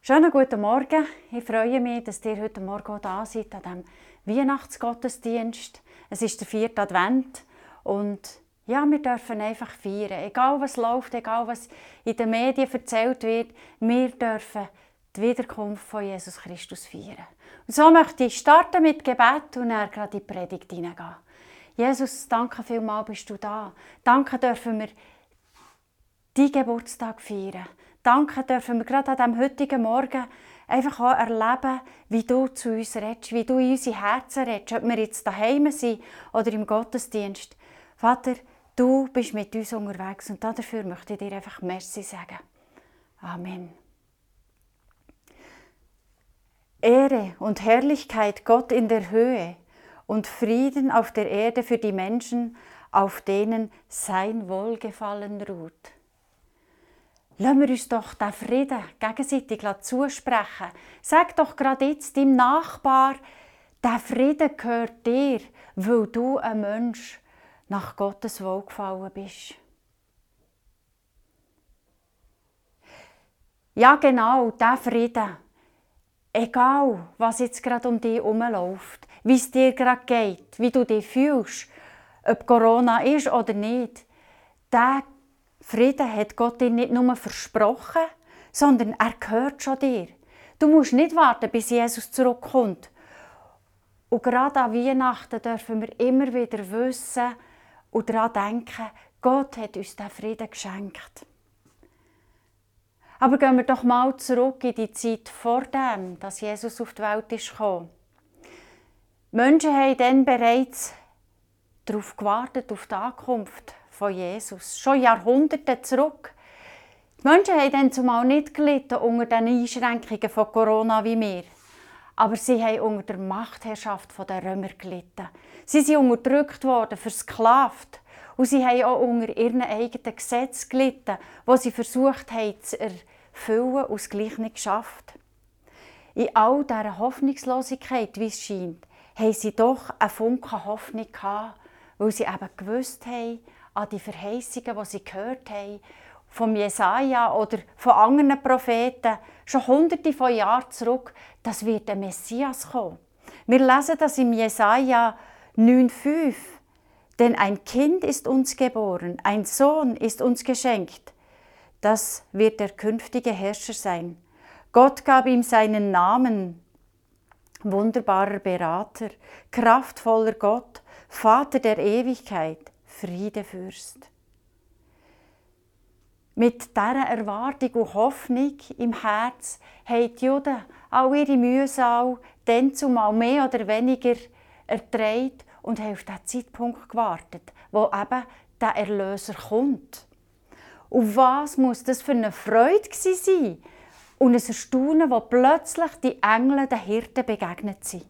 Schönen guten Morgen. Ich freue mich, dass ihr heute Morgen auch da seid an diesem Weihnachtsgottesdienst. Es ist der 4. Advent und ja, wir dürfen einfach feiern. Egal was läuft, egal was in den Medien erzählt wird, wir dürfen die Wiederkunft von Jesus Christus feiern. Und so möchte ich starten mit Gebet und dann gerade in die Predigt hineingehen. Jesus, danke vielmals, bist du da. Danke dürfen wir deinen Geburtstag feiern. Danke dürfen wir gerade an diesem heutigen Morgen einfach auch erleben, wie du zu uns redest, wie du in unsere Herzen redest, ob wir jetzt daheim sind oder im Gottesdienst. Vater, du bist mit uns unterwegs und dafür möchte ich dir einfach Merci sagen. Amen. Ehre und Herrlichkeit Gott in der Höhe und Frieden auf der Erde für die Menschen, auf denen sein Wohlgefallen ruht. Lassen wir uns doch diesen Frieden gegenseitig zusprechen. Sag doch gerade jetzt deinem Nachbar, der Frieden gehört dir, weil du ein Mensch nach Gottes Wohlgefallen bist. Ja, genau, dieser Frieden. Egal, was jetzt gerade um dich herumläuft, wie es dir gerade geht, wie du dich fühlst, ob Corona ist oder nicht, der Frieden hat Gott dir nicht nur versprochen, sondern er gehört schon dir. Du musst nicht warten, bis Jesus zurückkommt. Und gerade an Weihnachten dürfen wir immer wieder wissen und daran denken, Gott hat uns diesen Frieden geschenkt. Aber gehen wir doch mal zurück in die Zeit vor dem, dass Jesus auf die Welt kam. Die Menschen haben dann bereits darauf gewartet, auf die Ankunft von Jesus. Schon Jahrhunderte zurück. Die Menschen haben dann zumal nicht gelitten unter den Einschränkungen von Corona wie wir. Aber sie haben unter der Machtherrschaft der Römer gelitten. Sie sind unterdrückt worden, versklavt. Und sie haben auch unter ihren eigenen Gesetzen gelitten, die sie versucht haben zu erfüllen und es gleich nicht geschafft. In all dieser Hoffnungslosigkeit, wie es scheint, haben sie doch einen Funken Hoffnung gehabt, weil sie eben gewusst haben, an die Verheißungen, die sie gehört haben, vom Jesaja oder von anderen Propheten, schon hunderte von Jahren zurück, dass wird der Messias kommen. Wir lesen das im Jesaja 9,5. Denn ein Kind ist uns geboren, ein Sohn ist uns geschenkt. Das wird der künftige Herrscher sein. Gott gab ihm seinen Namen. Wunderbarer Berater, kraftvoller Gott, Vater der Ewigkeit, Friedefürst. Mit dieser Erwartung und Hoffnung im Herz haben die Juden all ihre Mühsal dann zumal mehr oder weniger ertragen und haben auf diesen Zeitpunkt gewartet, wo eben der Erlöser kommt. Und was muss das für eine Freude sein und ein Erstaunen, wo plötzlich die Engel den Hirten begegnet sind.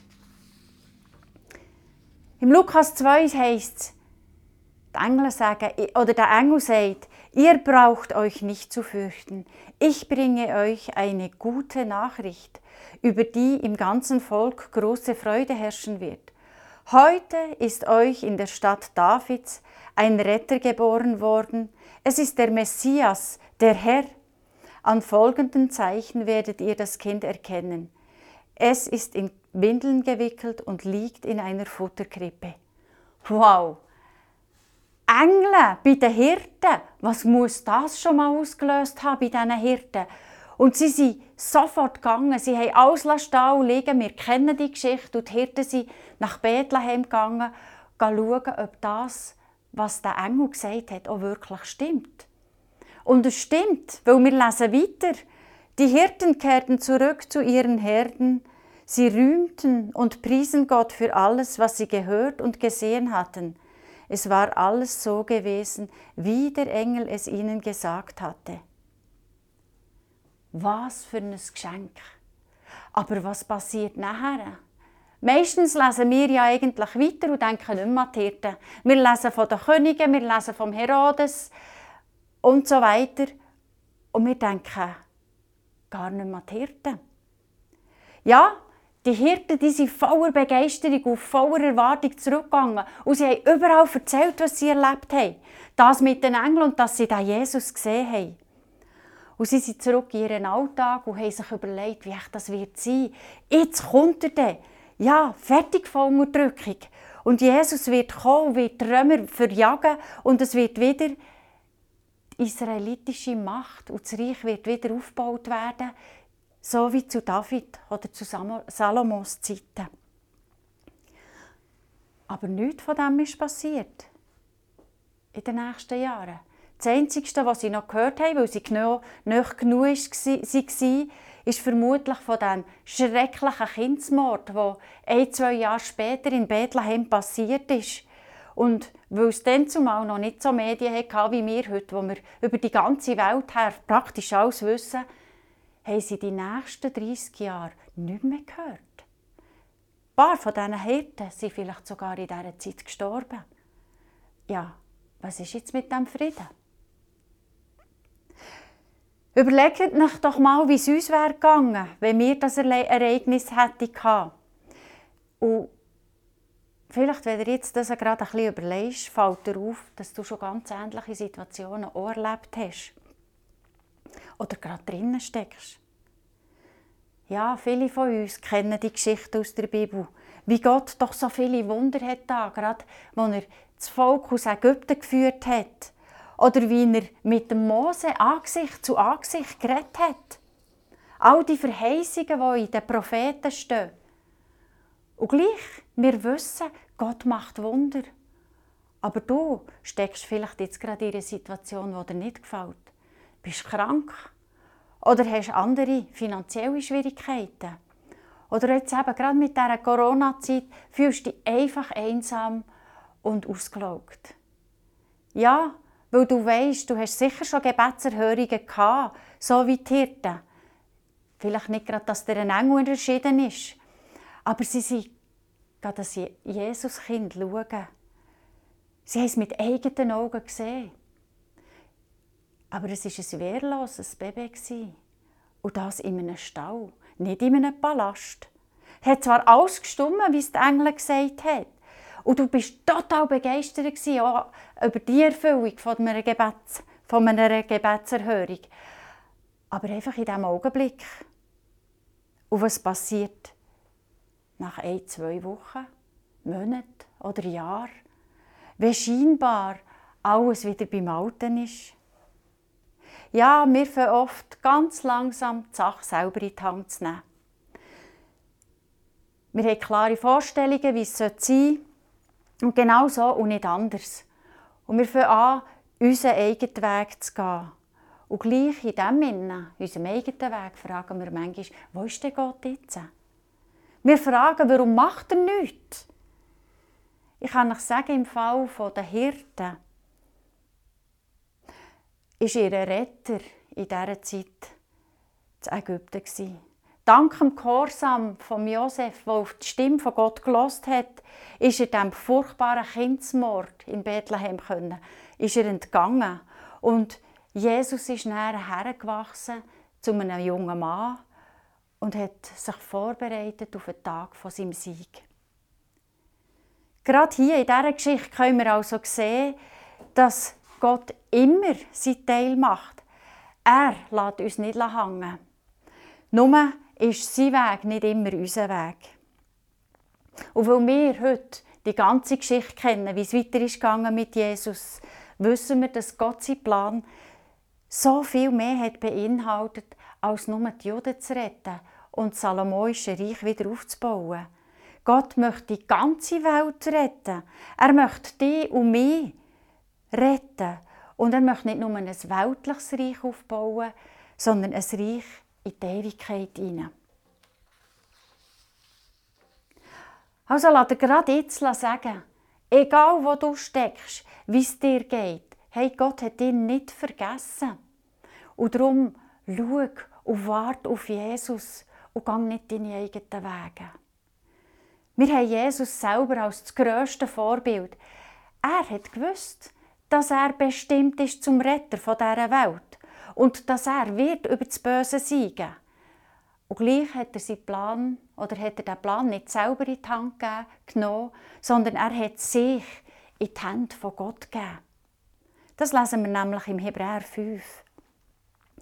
Im Lukas 2 heisst es, der Engel sagt, ihr braucht euch nicht zu fürchten. Ich bringe euch eine gute Nachricht, über die im ganzen Volk große Freude herrschen wird. Heute ist euch in der Stadt Davids ein Retter geboren worden. Es ist der Messias, der Herr. An folgenden Zeichen werdet ihr das Kind erkennen. Es ist in Windeln gewickelt und liegt in einer Futterkrippe. Wow! Engel bei den Hirten, was muss das schon mal ausgelöst haben bei diesen Hirten? Und sie sind sofort gegangen, sie haben alles stehen und liegen. Wir kennen die Geschichte und die Hirten sind nach Bethlehem gegangen, schauen, ob das, was der Engel gesagt hat, auch wirklich stimmt. Und es stimmt, weil wir lesen weiter. Die Hirten kehrten zurück zu ihren Herden. Sie rühmten und priesen Gott für alles, was sie gehört und gesehen hatten. Es war alles so gewesen, wie der Engel es ihnen gesagt hatte. Was für ein Geschenk. Aber was passiert nachher? Meistens lesen wir ja eigentlich weiter und denken nicht mehr an die Hirten. Wir lesen von den Königen, wir lesen vom Herodes und so weiter. Und wir denken gar nicht mehr an die Hirten. Ja, die Hirten die sind voller Begeisterung und voller Erwartung zurückgegangen. Und sie haben überall erzählt, was sie erlebt haben. Das mit den Engeln und dass sie den Jesus gesehen haben. Und sie sind zurück in ihren Alltag und haben sich überlegt, wie echt das wird sein. Jetzt kommt er dann. Ja, fertig von Unterdrückung. Und Jesus wird kommen, wird die Römer verjagen und es wird wieder die israelitische Macht und das Reich wird wieder aufgebaut werden, so wie zu David oder zu Salomos Zeiten. Aber nichts von dem ist passiert in den nächsten Jahren. Das Einzige, was sie noch gehört haben, weil sie nicht genug waren, ist vermutlich von dem schrecklichen Kindsmord, der 1-2 Jahre später in Bethlehem passiert ist. Und weil es dann zumal noch nicht so Medien hatte wie wir heute, wo wir über die ganze Welt her praktisch alles wissen, haben sie die nächsten 30 Jahre nicht mehr gehört. Ein paar von diesen Hirten sind vielleicht sogar in dieser Zeit gestorben. Ja, was ist jetzt mit dem Frieden? Überlegt euch doch mal, wie es uns wäre gegangen, wenn wir das Ereignis hätten. Und vielleicht, wenn du jetzt das gerade ein bisschen überlegst, fällt dir auf, dass du schon ganz ähnliche Situationen auch erlebt hast. Oder gerade drinnen steckst. Ja, viele von uns kennen die Geschichte aus der Bibel. Wie Gott doch so viele Wunder hat da, gerade als er das Volk aus Ägypten geführt hat. Oder wie er mit dem Mose Angesicht zu Angesicht geredet hat. All die Verheißungen, die in den Propheten stehen. Und gleich, wir wissen, Gott macht Wunder. Aber du steckst vielleicht jetzt gerade in einer Situation, die dir nicht gefällt. Bist krank oder hast andere finanzielle Schwierigkeiten. Oder jetzt eben gerade mit dieser Corona-Zeit fühlst du dich einfach einsam und ausgelaugt. Ja, weil du weisst, du hast sicher schon Gebetserhörungen gehabt, so wie die Hirten. Vielleicht nicht gerade, dass dir ein Engel erschienen ist, aber sie sind gerade das Jesuskind schauen. Sie haben es mit eigenen Augen gesehen. Aber es war ein wehrloses Baby. Und das in einem Stall, nicht in einem Palast. Es hat zwar alles gestimmt, wie es die Engel gesagt haben. Und du bist total begeistert auch über die Erfüllung von einer Gebetserhörung. Aber einfach in diesem Augenblick. Und was passiert? Nach 1-2 Wochen, Monaten oder Jahren, wenn scheinbar alles wieder beim Alten ist. Ja, wir fangen oft ganz langsam die Sache selber in die Hand zu nehmen. Wir haben klare Vorstellungen, wie es sein sollte. Und genau so und nicht anders. Und wir fangen an, unseren eigenen Weg zu gehen. Und gleich in dem Innen, unserem eigenen Weg, fragen wir manchmal, wo ist denn Gott jetzt? Wir fragen, warum macht er nichts? Ich kann euch sagen, im Fall der Hirten war ihr Retter in dieser Zeit in Ägypten. Dank dem Gehorsam von Josef, der auf die Stimme von Gott gehört hat, ist er dem furchtbaren Kindsmord in Bethlehem entgangen. Und Jesus ist näher hergewachsen zu einem jungen Mann und hat sich vorbereitet auf den Tag von seinem Sieg. Gerade hier in dieser Geschichte können wir also sehen, dass Gott immer seinen Teil macht. Er lässt uns nicht hängen. Nur ist sein Weg nicht immer unser Weg. Und weil wir heute die ganze Geschichte kennen, wie es weiter ist gegangen mit Jesus, wissen wir, dass Gott seinen Plan so viel mehr hat beinhaltet, als nur die Juden zu retten und das salomonische Reich wieder aufzubauen. Gott möchte die ganze Welt retten. Er möchte dich und mich retten. Und er möchte nicht nur ein weltliches Reich aufbauen, sondern ein Reich in die Ewigkeit hinein. Also lass dir gerade jetzt sagen, egal wo du steckst, wie es dir geht, hey, Gott hat dich nicht vergessen. Und darum schau und warte auf Jesus und geh nicht deine eigenen Wege. Wir haben Jesus selber als das grösste Vorbild. Er hat gewusst, dass er bestimmt ist zum Retter von dieser Welt und dass er wird über das Böse siegen. Und gleich hat er seinen Plan, oder hat er den Plan nicht selber in die Hand genommen, sondern er hat sich in die Hände von Gott gegeben. Das lesen wir nämlich im Hebräer 5.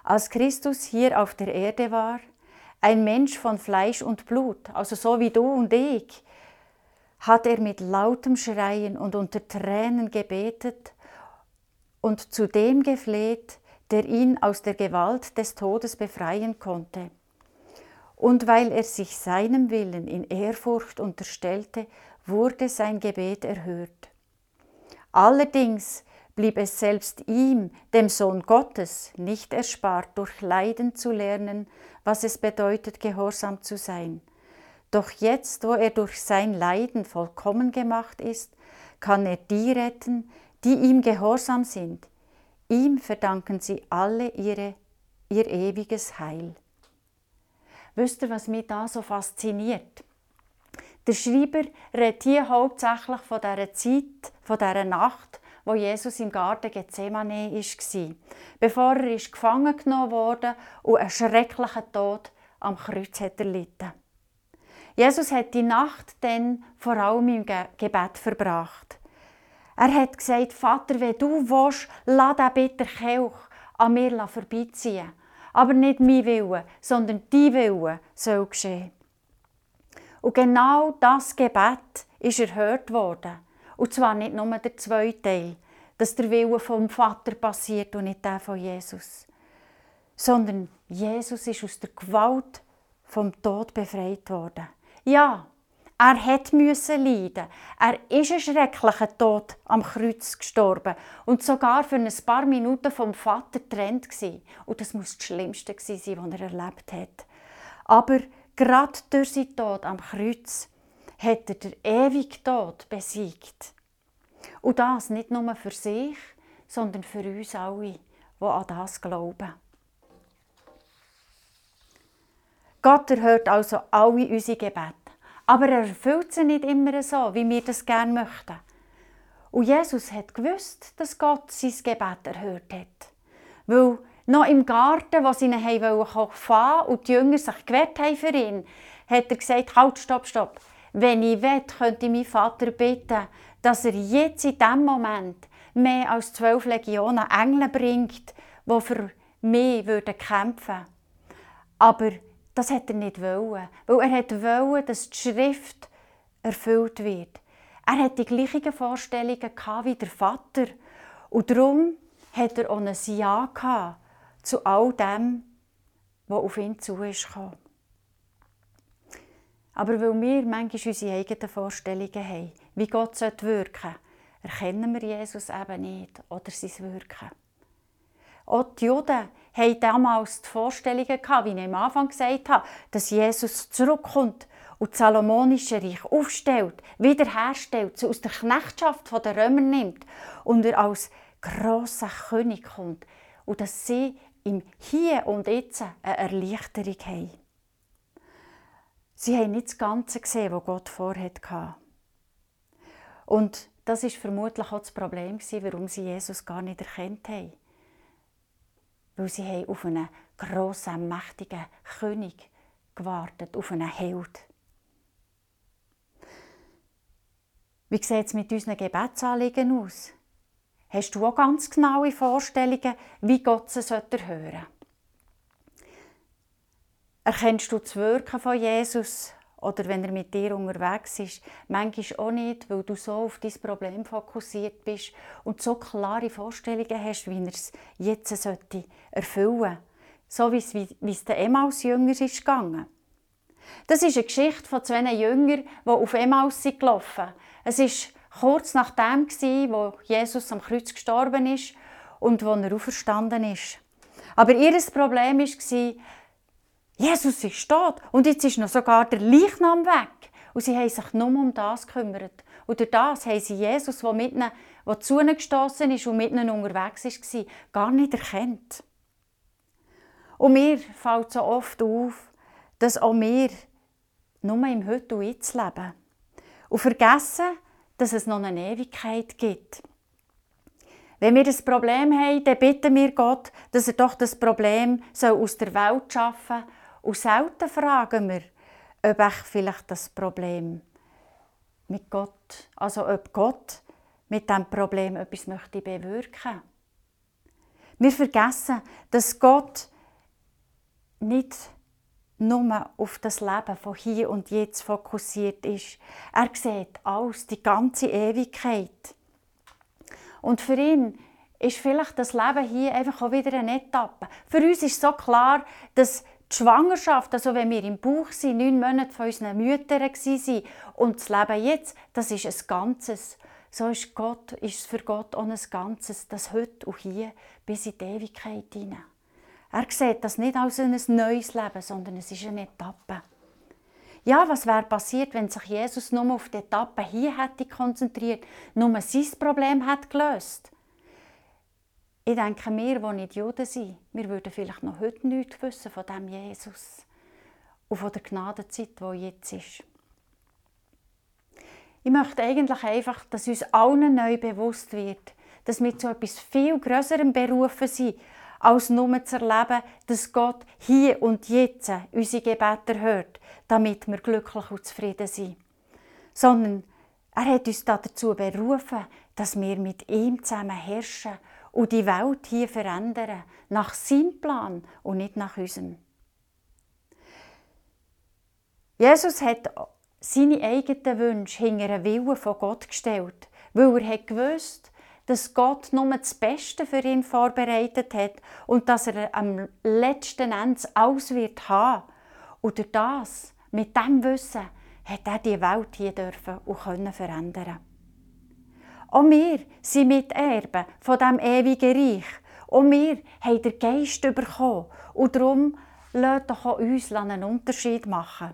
Als Christus hier auf der Erde war, ein Mensch von Fleisch und Blut, also so wie du und ich, hat er mit lautem Schreien und unter Tränen gebetet und zu dem gefleht, der ihn aus der Gewalt des Todes befreien konnte. Und weil er sich seinem Willen in Ehrfurcht unterstellte, wurde sein Gebet erhört. Allerdings blieb es selbst ihm, dem Sohn Gottes, nicht erspart, durch Leiden zu lernen, was es bedeutet, gehorsam zu sein. Doch jetzt, wo er durch sein Leiden vollkommen gemacht ist, kann er die retten, die ihm gehorsam sind. Ihm verdanken sie alle ihr ewiges Heil. Wisst ihr, was mich da so fasziniert? Der Schreiber redet hier hauptsächlich von dieser Zeit, von dieser Nacht, wo Jesus im Garten Gethsemane war, bevor er gefangen genommen wurde und einen schrecklichen Tod am Kreuz erlitten. Jesus hat die Nacht dann vor allem im Gebet verbracht. Er hat gesagt: Vater, wenn du willst, lass den bitteren Kelch an mir vorbeiziehen. Aber nicht mein Wille, sondern dein Wille soll geschehen. Und genau das Gebet ist erhört worden. Und zwar nicht nur der zweite Teil, dass der Wille vom Vater passiert und nicht der von Jesus. Sondern Jesus ist aus der Gewalt vom Tod befreit worden. Ja, er musste leiden. Er ist einen schrecklichen Tod am Kreuz gestorben und sogar für ein paar Minuten vom Vater getrennt gewesen. Und das muss das Schlimmste gewesen sein, was er erlebt hat. Aber gerade durch seinen Tod am Kreuz hat er den ewigen Tod besiegt. Und das nicht nur für sich, sondern für uns alle, die an das glauben. Gott erhört also alle unsere Gebete. Aber er erfüllt sie nicht immer so, wie wir das gerne möchten. Und Jesus hat gewusst, dass Gott sein Gebet erhört hat. Weil noch im Garten, wo sie ihn fahren und die Jünger sich gewehrt haben für ihn, hat er gesagt: Halt, stopp. Wenn ich will, könnte ich meinen Vater bitten, dass er jetzt in diesem Moment mehr als 12 Legionen Engel bringt, die für mich kämpfen würden. Aber das hat er nicht wollen, weil er wollte, dass die Schrift erfüllt wird. Er hatte die gleichen Vorstellungen wie der Vater und darum hat er auch ein Ja zu all dem, was auf ihn zukam. Aber weil wir manchmal unsere eigenen Vorstellungen haben, wie Gott wirken sollte, erkennen wir Jesus eben nicht oder sein Wirken. Auch die Juden hatten damals die Vorstellungen, wie ich am Anfang gesagt habe, dass Jesus zurückkommt und das Salomonische Reich aufstellt, wiederherstellt, aus der Knechtschaft der Römer nimmt und er als grosser König kommt und dass sie im Hier und Jetzt eine Erleichterung haben. Sie haben nicht das Ganze gesehen, was Gott vorhat. Und das war vermutlich auch das Problem, warum sie Jesus gar nicht erkannt haben. Weil sie haben auf einen grossen, mächtigen König gewartet, auf einen Held. Wie sieht es mit unseren Gebetsanliegen aus? Hast du auch ganz genaue Vorstellungen, wie Gott sie hören sollte? Erkennst du das Wirken von Jesus oder wenn er mit dir unterwegs ist? Manchmal auch nicht, weil du so auf dein Problem fokussiert bist und so klare Vorstellungen hast, wie er es jetzt erfüllen sollte. So wie es den Emmaus-Jüngern ist gegangen. Das ist eine Geschichte von 2 Jüngern, die auf Emmaus gelaufen sind. Es war kurz nach dem, wo Jesus am Kreuz gestorben ist und wo er auferstanden ist. Aber ihr Problem war, Jesus ist tot und jetzt ist noch sogar der Leichnam weg. Und sie haben sich nur um das gekümmert. Und durch das haben sie Jesus, der zu ihnen gestossen ist und mit ihnen unterwegs war, gar nicht erkannt. Und mir fällt so oft auf, dass auch wir nur im Heute und Jetzt leben. Und vergessen, dass es noch eine Ewigkeit gibt. Wenn wir ein Problem haben, dann bitten wir Gott, dass er doch das Problem aus der Welt schaffen soll. Und selten fragen wir, ob vielleicht das Problem mit Gott, also ob Gott mit diesem Problem etwas möchte bewirken. Wir vergessen, dass Gott nicht nur auf das Leben von hier und jetzt fokussiert ist. Er sieht alles, die ganze Ewigkeit. Und für ihn ist vielleicht das Leben hier einfach auch wieder eine Etappe. Für uns ist so klar, dass die Schwangerschaft, also wenn wir im Bauch sind, 9 Monate von unseren Müttern waren, und das Leben jetzt, das ist ein Ganzes. So ist es für Gott auch ein Ganzes, das heute und hier bis in die Ewigkeit hinein. Er sieht das nicht als ein neues Leben, sondern es ist eine Etappe. Ja, was wäre passiert, wenn sich Jesus nur auf die Etappe hier hätte konzentriert, nur sein Problem hätte gelöst? Ich denke, wir, die nicht Juden sind, wir würden vielleicht noch heute nichts wissen von diesem Jesus und von der Gnadenzeit, die jetzt ist. Ich möchte eigentlich einfach, dass uns allen neu bewusst wird, dass wir zu etwas viel Grösserem berufen sind, als nur zu erleben, dass Gott hier und jetzt unsere Gebete hört, damit wir glücklich und zufrieden sind. Sondern er hat uns dazu berufen, dass wir mit ihm zusammen herrschen und die Welt hier verändern, nach seinem Plan und nicht nach unserem. Jesus hat seine eigenen Wünsche hinter einen Willen von Gott gestellt, weil er gewusst, dass Gott nur das Beste für ihn vorbereitet hat und dass er am letzten Ende alles wird haben. Und durch das, mit diesem Wissen, hat er die Welt hier dürfen und können verändern. Auch wir sind Miterben von diesem ewigen Reich. Auch wir haben den Geist bekommen. Und darum lasst doch auch uns einen Unterschied machen.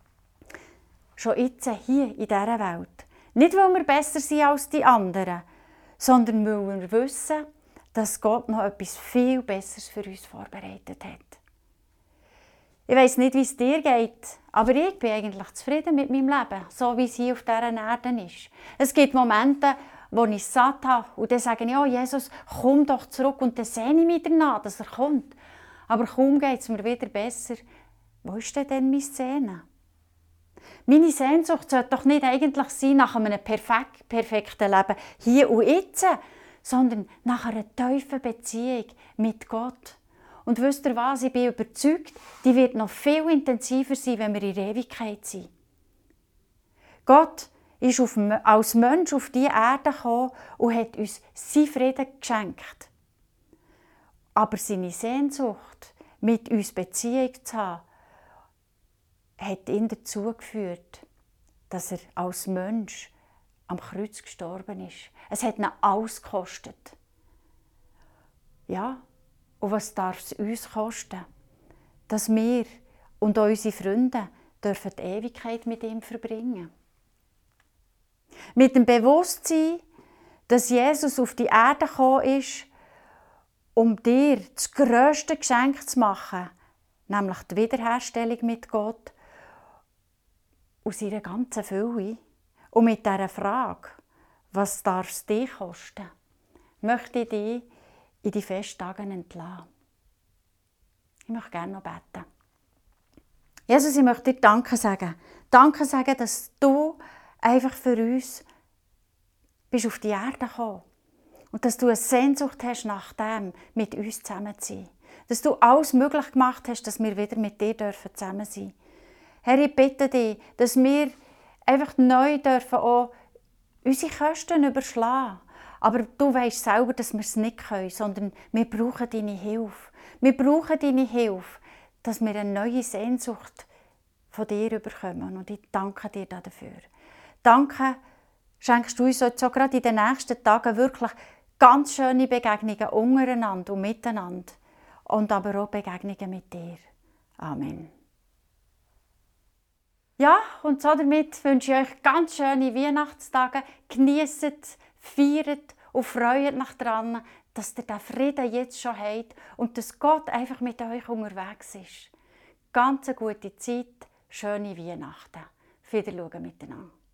Schon jetzt hier in dieser Welt. Nicht, weil wir besser sind als die anderen, sondern weil wir wissen, dass Gott noch etwas viel Besseres für uns vorbereitet hat. Ich weiss nicht, wie es dir geht, aber ich bin eigentlich zufrieden mit meinem Leben, so wie es hier auf dieser Erde ist. Es gibt Momente, wo ich es satt habe und dann sage ich, oh Jesus, komm doch zurück, und dann sehne ich mich danach, dass er kommt. Aber kaum geht es mir wieder besser. Wo ist denn mein Sehnen? Meine Sehnsucht sollte doch nicht eigentlich sein nach einem perfekten Leben hier und jetzt, sondern nach einer tiefen Beziehung mit Gott. Und wisst ihr was? Ich bin überzeugt, die wird noch viel intensiver sein, wenn wir in der Ewigkeit sind. Gott ist als Mensch auf diese Erde gekommen und hat uns seinen Frieden geschenkt. Aber seine Sehnsucht, mit uns Beziehung zu haben, hat ihn dazu geführt, dass er als Mensch am Kreuz gestorben ist. Es hat ihn alles gekostet. Ja, und was darf es uns kosten? Dass wir und auch unsere Freunde dürfen die Ewigkeit mit ihm verbringen. Mit dem Bewusstsein, dass Jesus auf die Erde gekommen ist, um dir das grösste Geschenk zu machen, nämlich die Wiederherstellung mit Gott, aus ihrer ganzen Fülle. Und mit dieser Frage, was darf es dich kosten, möchte ich dich in die Festtage entlassen. Ich möchte gerne noch beten. Jesus, ich möchte dir Danke sagen. Danke sagen, dass du einfach für uns bist auf die Erde gekommen. Und dass du eine Sehnsucht hast nach dem, mit uns zusammen zu sein. Dass du alles möglich gemacht hast, dass wir wieder mit dir zusammen sein dürfen. Herr, ich bitte dich, dass wir einfach neu dürfen auch unsere Kosten überschlagen. Aber du weisst selber, dass wir es nicht können, sondern wir brauchen deine Hilfe. Wir brauchen deine Hilfe, dass wir eine neue Sehnsucht von dir bekommen. Und ich danke dir dafür. Danke, schenkst du uns jetzt auch gerade in den nächsten Tagen wirklich ganz schöne Begegnungen untereinander und miteinander. Und aber auch Begegnungen mit dir. Amen. Ja, und so damit wünsche ich euch ganz schöne Weihnachtstage. Genießt, feiert und freut euch daran, dass ihr diesen Frieden jetzt schon habt und dass Gott einfach mit euch unterwegs ist. Ganz eine gute Zeit, schöne Weihnachten. Auf Wiedersehen miteinander.